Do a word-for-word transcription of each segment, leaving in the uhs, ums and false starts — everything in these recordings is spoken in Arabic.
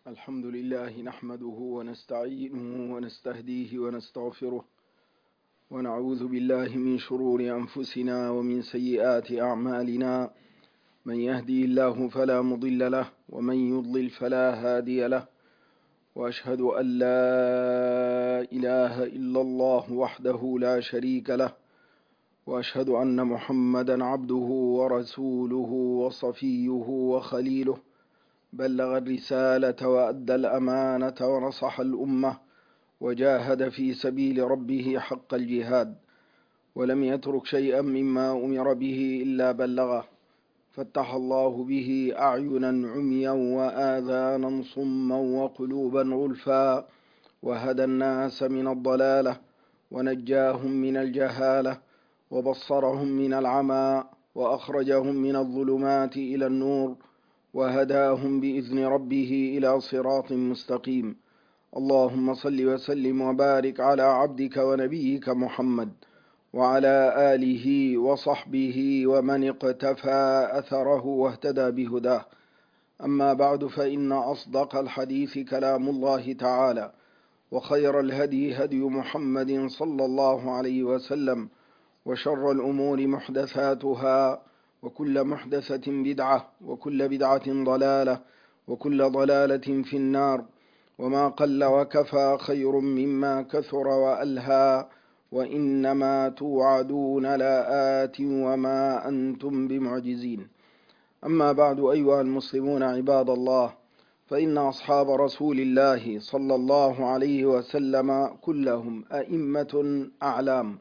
الحمد لله نحمده ونستعينه ونستهديه ونستغفره ونعوذ بالله من شرور أنفسنا ومن سيئات أعمالنا. من يهدي الله فلا مضل له ومن يضلل فلا هادي له، وأشهد أن لا إله إلا الله وحده لا شريك له، وأشهد أن محمدا عبده ورسوله وصفيه وخليله، بلغ الرسالة وأدى الأمانة ونصح الأمة وجاهد في سبيل ربه حق الجهاد، ولم يترك شيئا مما أمر به إلا بلغه، فتح الله به أعينا عميا وآذانا صما وقلوبا غلفا، وهدى الناس من الضلالة ونجاهم من الجهالة وبصرهم من العمى وأخرجهم من الظلمات إلى النور وهداهم بإذن ربه إلى صراط مستقيم. اللهم صل وسلم وبارك على عبدك ونبيك محمد وعلى آله وصحبه ومن اقتفى أثره واهتدى بهداه. أما بعد، فإن أصدق الحديث كلام الله تعالى، وخير الهدي هدي محمد صلى الله عليه وسلم، وشر الأمور محدثاتها، وكل محدثة بدعة، وكل بدعة ضلالة، وكل ضلالة في النار. وما قل وكفى خير مما كثر وألهى، وإنما توعدون لآت وما أنتم بمعجزين. أما بعد، أيها المسلمون عباد الله، فإن أصحاب رسول الله صلى الله عليه وسلم كلهم أئمة أعلام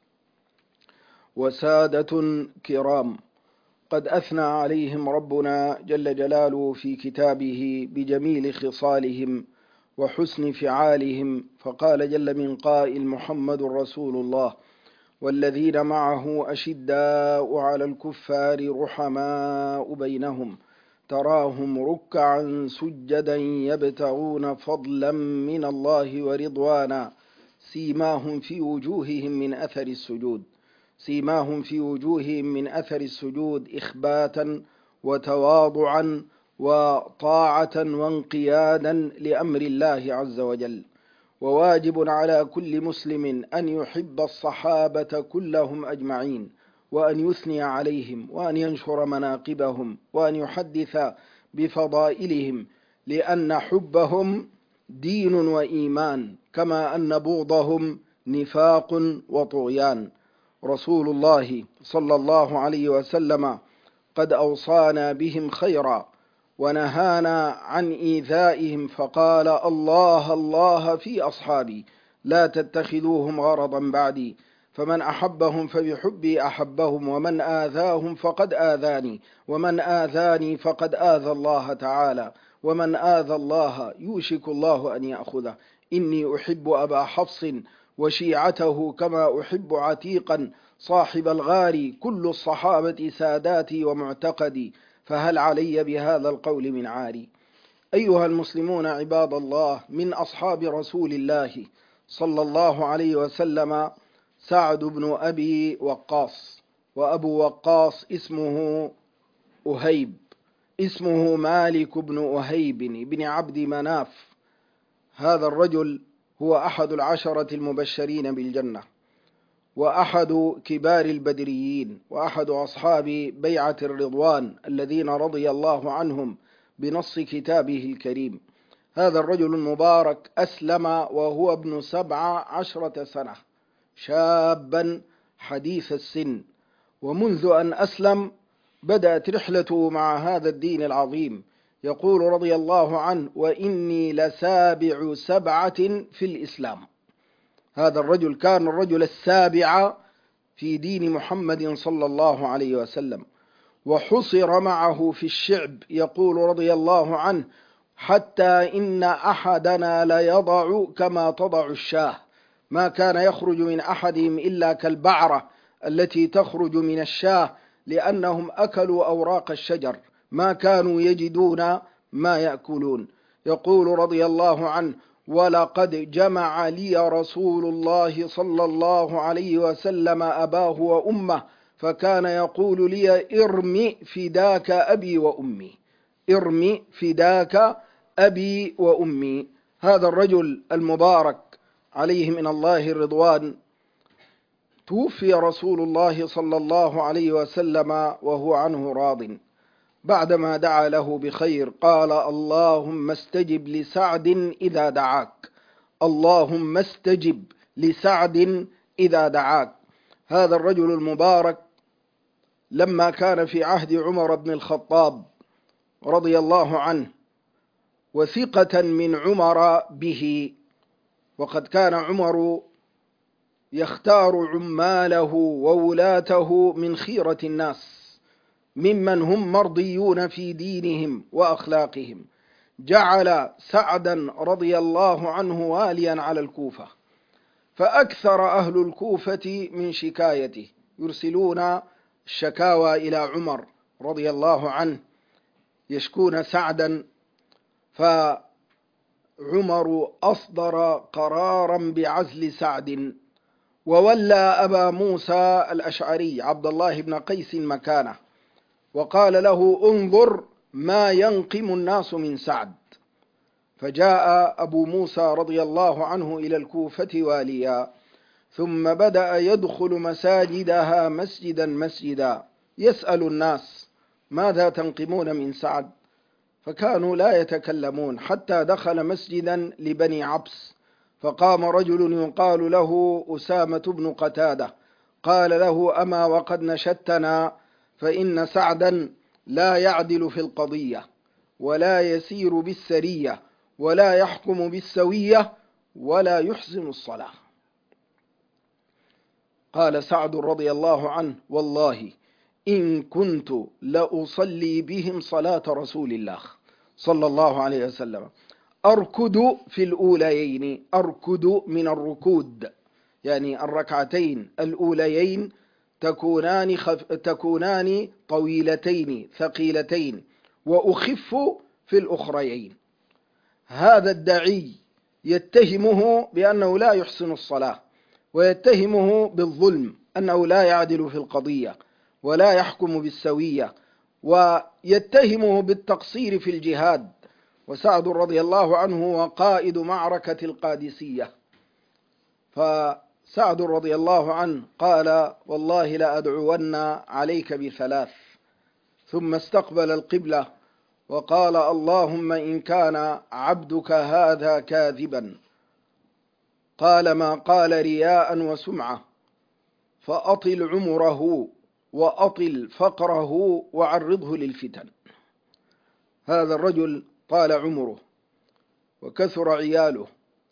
وسادة كرام، قد أثنى عليهم ربنا جل جلاله في كتابه بجميل خصالهم وحسن فعالهم، فقال جل من قائل: محمد رسول الله والذين معه أشداء على الكفار رحماء بينهم، تراهم ركعا سجدا يبتغون فضلا من الله ورضوانا، سيماهم في وجوههم من أثر السجود سيماهم في وجوههم من أثر السجود إخباتا وتواضعا وطاعة وانقيادا لأمر الله عز وجل. وواجب على كل مسلم أن يحب الصحابة كلهم أجمعين، وأن يثني عليهم، وأن ينشر مناقبهم، وأن يحدث بفضائلهم، لأن حبهم دين وإيمان، كما أن بغضهم نفاق وطغيان. رسول الله صلى الله عليه وسلم قد أوصانا بهم خيرا ونهانا عن إيذائهم، فقال: الله الله في أصحابي لا تتخذوهم غرضا بعدي، فمن أحبهم فبحبي أحبهم، ومن آذاهم فقد آذاني، ومن آذاني فقد آذى الله تعالى، ومن آذى الله يوشك الله أن يأخذه. إني أحب أبا حفص وشيعته كما أحب عتيقا صاحب الغار، كل الصحابة ساداتي ومعتقدي، فهل علي بهذا القول من عاري. أيها المسلمون عباد الله، من أصحاب رسول الله صلى الله عليه وسلم سعد بن أبي وقاص، وأبو وقاص اسمه أهيب، اسمه مالك بن أهيب بن عبد مناف. هذا الرجل هو أحد العشرة المبشرين بالجنة، وأحد كبار البدريين، وأحد أصحاب بيعة الرضوان الذين رضي الله عنهم بنص كتابه الكريم. هذا الرجل المبارك أسلم وهو ابن سبع عشرة سنة، شابا حديث السن، ومنذ أن أسلم بدأت رحلته مع هذا الدين العظيم. يقول رضي الله عنه: وإني لسابع سبعة في الإسلام. هذا الرجل كان الرجل السابع في دين محمد صلى الله عليه وسلم، وحصر معه في الشعب. يقول رضي الله عنه: حتى إن أحدنا ليضع كما تضع الشاه، ما كان يخرج من أحدهم إلا كالبعرة التي تخرج من الشاه، لأنهم أكلوا أوراق الشجر، ما كانوا يجدون ما يأكلون. يقول رضي الله عنه: ولقد جمع لي رسول الله صلى الله عليه وسلم أباه وأمه، فكان يقول لي: ارمي فداك أبي وأمي، ارمي فداك أبي وأمي. هذا الرجل المبارك عليه من الله الرضوان توفي رسول الله صلى الله عليه وسلم وهو عنه راض، بعدما دعا له بخير قال: اللهم استجب لسعد إذا دعاك، اللهم استجب لسعد إذا دعاك. هذا الرجل المبارك لما كان في عهد عمر بن الخطاب رضي الله عنه وثقة من عمر به، وقد كان عمر يختار عماله وولاته من خيرة الناس ممن هم مرضيون في دينهم وأخلاقهم، جعل سعدا رضي الله عنه واليا على الكوفة، فأكثر أهل الكوفة من شكايته، يرسلون الشكاوى إلى عمر رضي الله عنه يشكون سعدا، فعمر أصدر قرارا بعزل سعد، وولى أبا موسى الأشعري عبد الله بن قيس مكانه، وقال له: انظر ما ينقم الناس من سعد. فجاء أبو موسى رضي الله عنه إلى الكوفة واليا، ثم بدأ يدخل مساجدها مسجدا مسجدا يسأل الناس: ماذا تنقمون من سعد؟ فكانوا لا يتكلمون، حتى دخل مسجدا لبني عبس، فقام رجل يقال له أسامة بن قتادة، قال له: أما وقد نشدتنا، فإن سعدا لا يعدل في القضية، ولا يسير بالسرية، ولا يحكم بالسوية، ولا يحسن الصلاة. قال سعد رضي الله عنه: والله إن كنت لأصلي بهم صلاة رسول الله صلى الله عليه وسلم، أركد في الأوليين، أركد من الركود، يعني الركعتين الأوليين تكونان, خف... تكونان طويلتين ثقيلتين، وأخف في الأخريين. هذا الداعي يتهمه بأنه لا يحسن الصلاة، ويتهمه بالظلم، أنه لا يعدل في القضية ولا يحكم بالسوية، ويتهمه بالتقصير في الجهاد. وسعد رضي الله عنه هو قائد معركة القادسية، فسعد رضي الله عنه قال: والله لأدعون عليك بثلاث، ثم استقبل القبلة وقال: اللهم إن كان عبدك هذا كاذبا قال ما قال رياء وسمعة، فأطل عمره وأطل فقره وعرضه للفتن. هذا الرجل طال عمره وكثر عياله،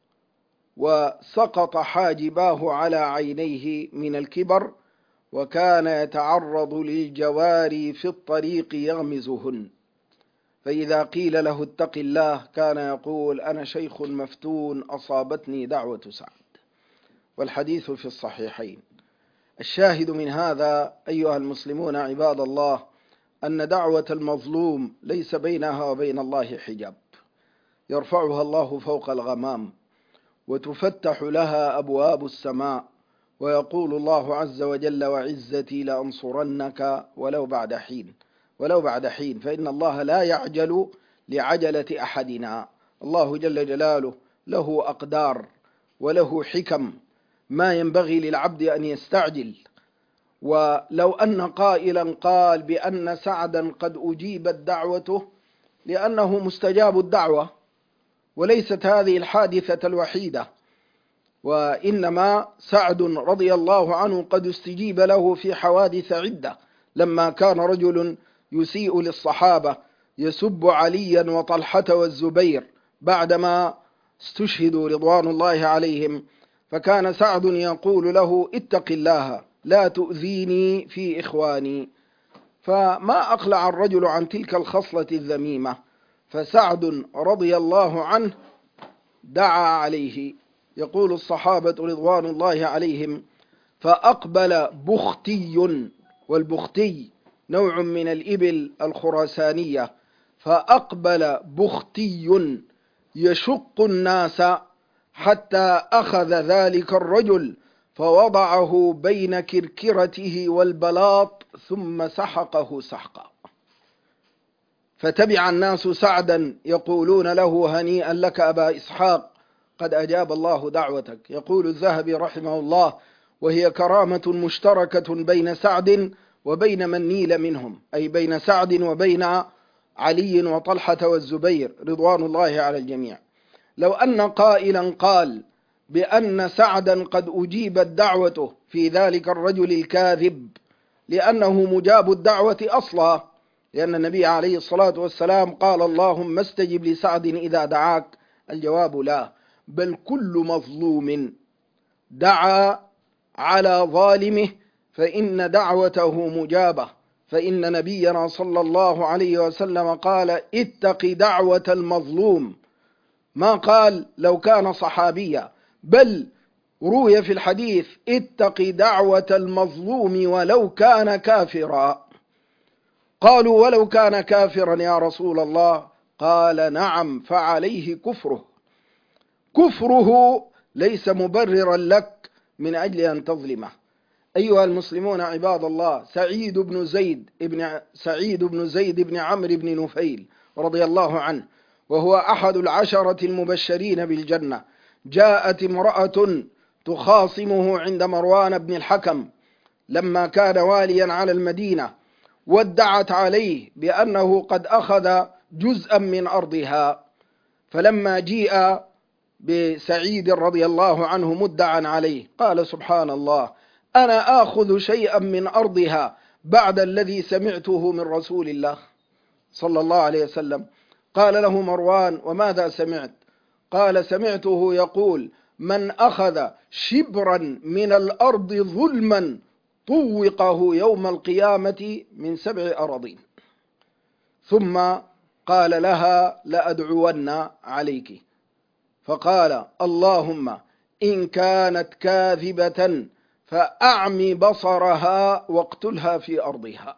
وسقط حاجباه على عينيه من الكبر، وكان يتعرض للجواري في الطريق يغمزهن، فإذا قيل له اتق الله كان يقول: أنا شيخ مفتون أصابتني دعوة سعد. والحديث في الصحيحين. الشاهد من هذا أيها المسلمون عباد الله أن دعوة المظلوم ليس بينها وبين الله حجاب، يرفعها الله فوق الغمام، وتفتح لها أبواب السماء، ويقول الله عز وجل: وعزتي لأنصرنك ولو بعد حين، ولو بعد حين، فإن الله لا يعجل لعجلة أحدنا. الله جل جلاله له أقدار وله حكم، ما ينبغي للعبد أن يستعجل. ولو أن قائلا قال بأن سعدا قد أجيبت دعوته لأنه مستجاب الدعوة، وليست هذه الحادثة الوحيدة، وإنما سعد رضي الله عنه قد استجيب له في حوادث عدة، لما كان رجل يسيء للصحابة يسب عليا وطلحة والزبير بعدما استشهدوا رضوان الله عليهم، فكان سعد يقول له: اتق الله لا تؤذيني في إخواني. فما أقلع الرجل عن تلك الخصلة الذميمة، فسعد رضي الله عنه دعا عليه. يقول الصحابة رضوان الله عليهم: فأقبل بختي، والبختي نوع من الإبل الخراسانية، فأقبل بختي يشق الناس حتى أخذ ذلك الرجل فوضعه بين كركرته والبلاط ثم سحقه سحقا. فتبع الناس سعدا يقولون له هنيئا لك أبا إسحاق قد أجاب الله دعوتك. يقول الذهبي رحمه الله: وهي كرامة مشتركة بين سعد وبين من نيل منهم، أي بين سعد وبين علي وطلحة والزبير رضوان الله على الجميع. لو أن قائلا قال بأن سعدا قد أجيبت دعوته في ذلك الرجل الكاذب لأنه مجاب الدعوة أصلا، لأن النبي عليه الصلاة والسلام قال: اللهم استجب لسعد إذا دعاك. الجواب لا، بل كل مظلوم دعا على ظالمه فإن دعوته مجابة، فإن نبينا صلى الله عليه وسلم قال: اتق دعوة المظلوم، ما قال لو كان صحابيا، بل روي في الحديث: اتق دعوة المظلوم ولو كان كافرا. قالوا: ولو كان كافرا يا رسول الله؟ قال: نعم، فعليه كفره. كفره ليس مبررا لك من أجل أن تظلمه. أيها المسلمون عباد الله، سعيد بن زيد ابن سعيد بن زيد بن عمرو بن نفيل رضي الله عنه، وهو أحد العشرة المبشرين بالجنة، جاءت امرأة تخاصمه عند مروان بن الحكم لما كان واليا على المدينة، وادعت عليه بأنه قد أخذ جزءا من أرضها. فلما جيء بسعيد رضي الله عنه مدعا عليه قال: سبحان الله، أنا آخذ شيئا من أرضها بعد الذي سمعته من رسول الله صلى الله عليه وسلم. قال له مروان: وماذا سمعت؟ قال: سمعته يقول: من أخذ شبرا من الأرض ظلما طوقه يوم القيامة من سبع أراضين. ثم قال لها: لأدعون عليك. فقال: اللهم إن كانت كاذبة فأعمي بصرها واقتلها في أرضها.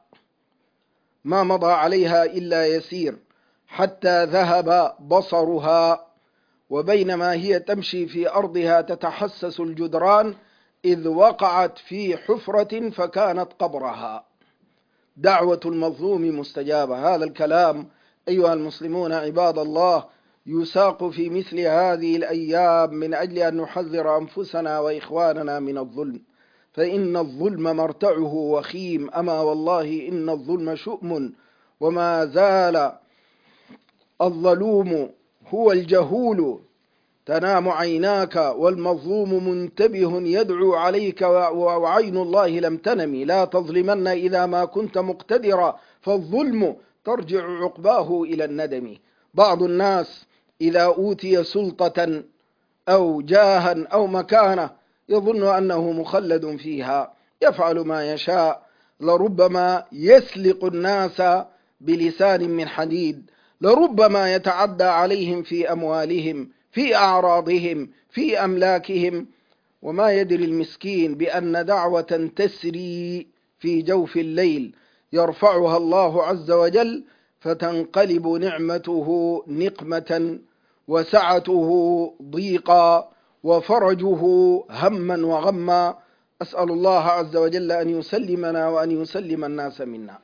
ما مضى عليها إلا يسير حتى ذهب بصرها، وبينما هي تمشي في أرضها تتحسس الجدران إذ وقعت في حفرة فكانت قبرها. دعوة المظلوم مستجابة. هذا الكلام أيها المسلمون عباد الله يساق في مثل هذه الأيام من أجل أن نحذر أنفسنا وإخواننا من الظلم، فإن الظلم مرتعه وخيم، أما والله إن الظلم شؤم، وما زال الظلوم هو الجهول تنام عيناك والمظلوم منتبه يدعو عليك وعين الله لم تنم. لا تظلمن إذا ما كنت مقتدرا، فالظلم ترجع عقباه إلى الندم. بعض الناس إذا أوتي سلطة أو جاها أو مكانة يظن أنه مخلد فيها، يفعل ما يشاء، لربما يسلق الناس بلسان من حديد، لربما يتعدى عليهم في أموالهم، في أعراضهم، في أملاكهم، وما يدري المسكين بأن دعوة تسري في جوف الليل يرفعها الله عز وجل فتنقلب نعمته نقمة، وسعته ضيقا، وفرجه هما وغما. أسأل الله عز وجل أن يسلمنا وأن يسلم الناس منا،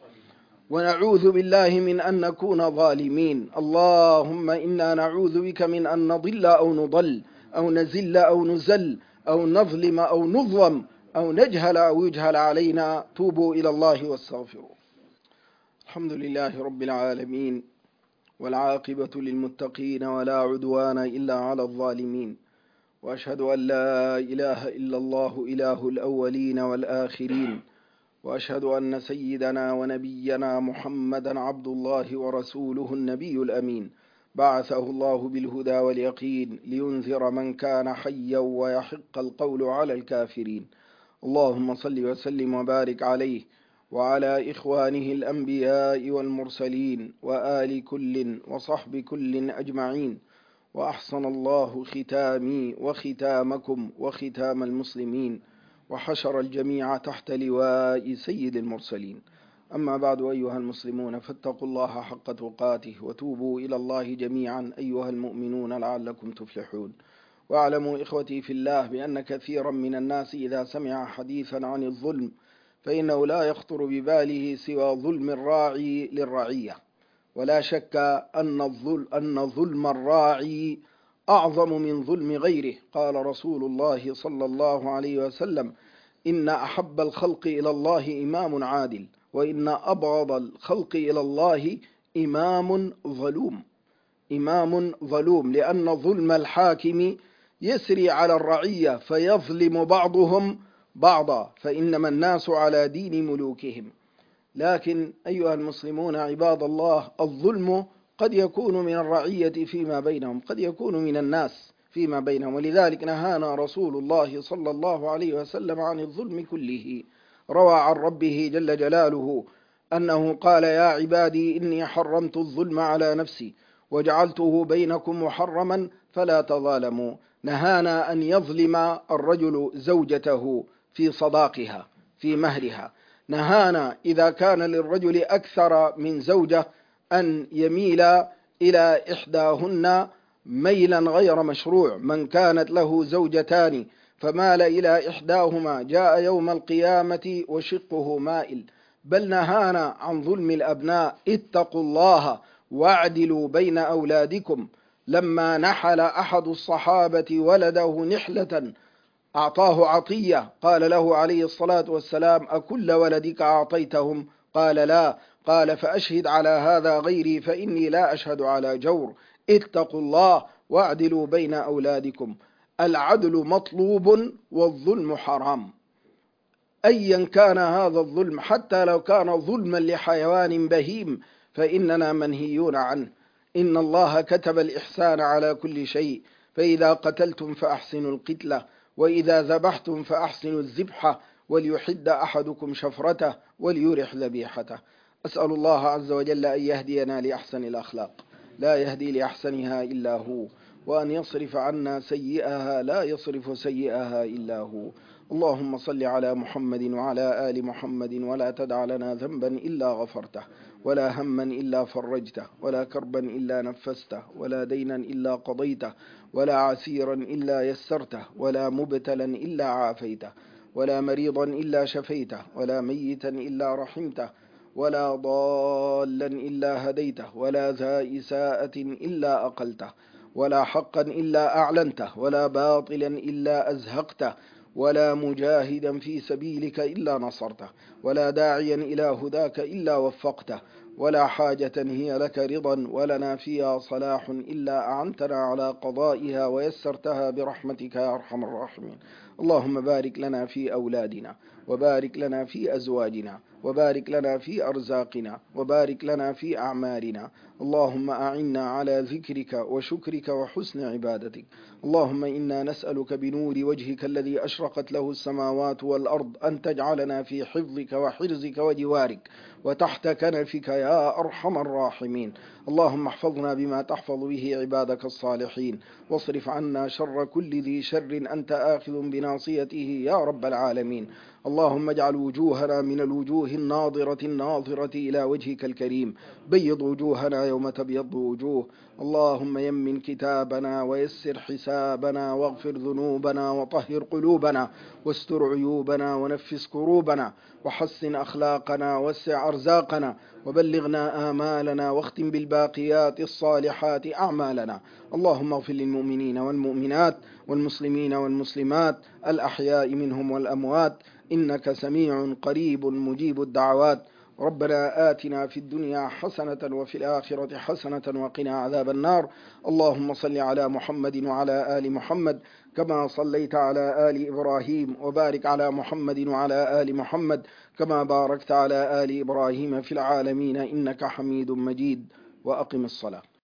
ونعوذ بالله من أن نكون ظالمين. اللهم إنا نعوذ بك من أن نضل أو نضل أو نزل أو نزل أو نظلم أو نظلم أو نجهل أو يجهل علينا. توبوا إلى الله واستغفروا. الحمد لله رب العالمين، والعاقبة للمتقين، ولا عدوان إلا على الظالمين، وأشهد أن لا إله إلا الله إله الأولين والآخرين، وأشهد أن سيدنا ونبينا محمدا عبد الله ورسوله النبي الأمين، بعثه الله بالهدى واليقين لينذر من كان حيا ويحق القول على الكافرين. اللهم صل وسلم وبارك عليه وعلى إخوانه الأنبياء والمرسلين وآل كل وصحب كل أجمعين. وأحسن الله ختامي وختامكم وختام المسلمين، وحشر الجميع تحت لواء سيد المرسلين. أما بعد أيها المسلمون، فاتقوا الله حق تقاته، وتوبوا إلى الله جميعا أيها المؤمنون لعلكم تفلحون. واعلموا إخوتي في الله بأن كثيرا من الناس إذا سمع حديثا عن الظلم فإنه لا يخطر بباله سوى ظلم الراعي للرعية، ولا شك أن الظلم, أن ظلم الراعي أعظم من ظلم غيره. قال رسول الله صلى الله عليه وسلم: إن أحب الخلق إلى الله إمام عادل، وإن أبغض الخلق إلى الله إمام ظلوم. إمام ظلوم، لأن ظلم الحاكم يسري على الرعية فيظلم بعضهم بعضا، فإنما الناس على دين ملوكهم. لكن أيها المسلمون عباد الله، الظلم قد يكون من الرعية فيما بينهم، قد يكون من الناس فيما بينهم، ولذلك نهانا رسول الله صلى الله عليه وسلم عن الظلم كله. روى عن ربه جل جلاله أنه قال: يا عبادي إني حرمت الظلم على نفسي وجعلته بينكم محرما فلا تظالموا. نهانا أن يظلم الرجل زوجته في صداقها في مهرها. نهانا إذا كان للرجل أكثر من زوجة أن يميل إلى إحداهن ميلا غير مشروع. من كانت له زوجتان فمال إلى إحداهما جاء يوم القيامة وشقه مائل. بل نهانا عن ظلم الأبناء: اتقوا الله واعدلوا بين أولادكم. لما نحل أحد الصحابة ولده نحلة أعطاه عطية، قال له عليه الصلاة والسلام: أكل ولدك أعطيتهم؟ قال: لا. قال: فأشهد على هذا غيري فإني لا أشهد على جور. اتقوا الله واعدلوا بين أولادكم. العدل مطلوب والظلم حرام، أيا كان هذا الظلم، حتى لو كان ظلما لحيوان بهيم فإننا منهيون عنه. إن الله كتب الإحسان على كل شيء، فإذا قتلتم فأحسنوا القتلة، وإذا ذبحتم فأحسنوا الذبحة، وليحد أحدكم شفرته وليرح ذبيحته. أسأل الله عز وجل أن يهدينا لأحسن الأخلاق، لا يهدي لأحسنها إلا هو، وأن يصرف عنا سيئها، لا يصرف سيئها إلا هو. اللهم صل على محمد وعلى آل محمد، ولا تدع لنا ذنبا إلا غفرته، ولا هما إلا فرجته، ولا كربا إلا نفسته، ولا دينا إلا قضيته، ولا عسيرا إلا يسرته، ولا مبتلا إلا عافيته، ولا مريضا إلا شفيته، ولا ميتا إلا رحمته، ولا ضالا إلا هديته، ولا ذا إساءة إلا أقلته، ولا حقا إلا أعلنته، ولا باطلا إلا أزهقته، ولا مجاهدا في سبيلك إلا نصرته، ولا داعيا إلى هداك إلا وفقته، ولا حاجة هي لك رضا ولنا فيها صلاح إلا أعنتنا على قضائها ويسرتها برحمتك يا أرحم الراحمين. اللهم بارك لنا في أولادنا، وبارك لنا في أزواجنا، وبارك لنا في أرزاقنا، وبارك لنا في أعمالنا. اللهم أعنا على ذكرك وشكرك وحسن عبادتك. اللهم إنا نسألك بنور وجهك الذي أشرقت له السماوات والأرض أن تجعلنا في حفظك وحرزك وجوارك وتحت كنفك يا أرحم الراحمين. اللهم احفظنا بما تحفظ به عبادك الصالحين، واصرف عنا شر كل ذي شر أنت آخذ بناصيته يا رب العالمين. اللهم اجعل وجوهنا من الوجوه الناظرة الناظرة إلى وجهك الكريم. بيض وجوهنا يوم تبيض وجوه. اللهم يمن كتابنا ويسر حسابنا واغفر ذنوبنا وطهر قلوبنا واستر عيوبنا ونفس كروبنا وحسن أخلاقنا وسع أرزاقنا وبلغنا آمالنا واختم بالباقيات الصالحات أعمالنا. اللهم اغفر للمؤمنين والمؤمنات والمسلمين والمسلمات الأحياء منهم والأموات، إنك سميع قريب مجيب الدعوات. ربنا آتنا في الدنيا حسنة وفي الآخرة حسنة وقنا عذاب النار. اللهم صل على محمد وعلى آل محمد كما صليت على آل إبراهيم، وبارك على محمد وعلى آل محمد كما باركت على آل إبراهيم في العالمين إنك حميد مجيد. وأقم الصلاة.